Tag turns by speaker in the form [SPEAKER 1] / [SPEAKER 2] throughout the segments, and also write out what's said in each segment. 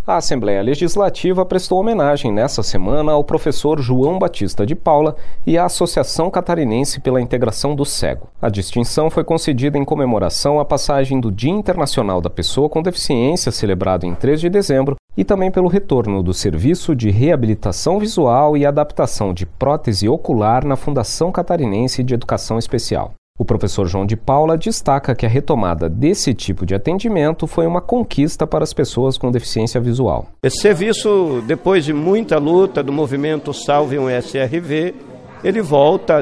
[SPEAKER 1] A Assembleia Legislativa prestou homenagem nesta semana ao professor João Batista de Paula e à Associação Catarinense pela Integração do Cego. A distinção foi concedida em comemoração à passagem do Dia Internacional da Pessoa com Deficiência, celebrado em 3 de dezembro, e também pelo retorno do Serviço de Reabilitação Visual e Adaptação de Prótese Ocular na Fundação Catarinense de Educação Especial. O professor João de Paula destaca que a retomada desse tipo de atendimento foi uma conquista para as pessoas com deficiência visual.
[SPEAKER 2] Esse serviço, depois de muita luta do movimento Salve um SRV, ele volta,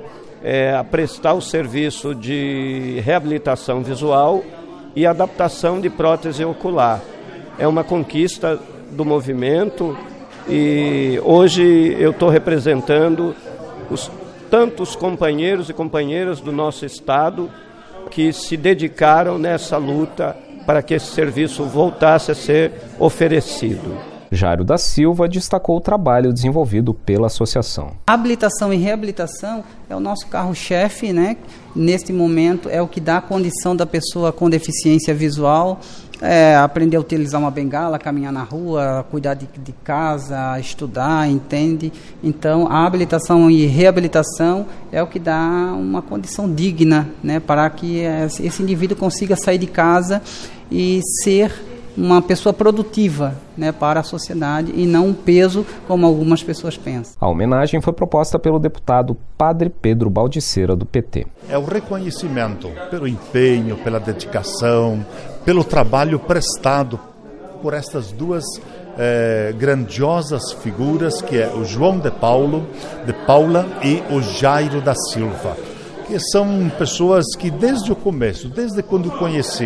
[SPEAKER 2] a prestar o serviço de reabilitação visual e adaptação de prótese ocular. É uma conquista do movimento e hoje eu estou representando tantos companheiros e companheiras do nosso estado que se dedicaram nessa luta para que esse serviço voltasse a ser oferecido.
[SPEAKER 1] Jairo da Silva destacou o trabalho desenvolvido pela associação.
[SPEAKER 3] Habilitação e reabilitação é o nosso carro-chefe, Neste momento é o que dá a condição da pessoa com deficiência visual aprender a utilizar uma bengala, caminhar na rua, cuidar de casa, estudar, entende? Então, a habilitação e reabilitação é o que dá uma condição digna, para que esse indivíduo consiga sair de casa e ser uma pessoa produtiva, para a sociedade e não um peso como algumas pessoas pensam.
[SPEAKER 1] A homenagem foi proposta pelo deputado Padre Pedro Baldiceira, do PT.
[SPEAKER 4] É o reconhecimento pelo empenho, pela dedicação, pelo trabalho prestado por estas duas grandiosas figuras, que é o João de Paula e o Jairo da Silva, que são pessoas que desde o começo, desde quando conheci,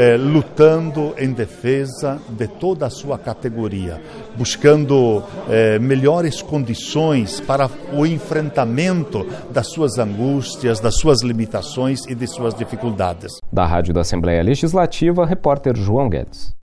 [SPEAKER 4] lutando em defesa de toda a sua categoria, buscando melhores condições para o enfrentamento das suas angústias, das suas limitações e de suas dificuldades.
[SPEAKER 1] Da Rádio da Assembleia Legislativa, repórter João Guedes.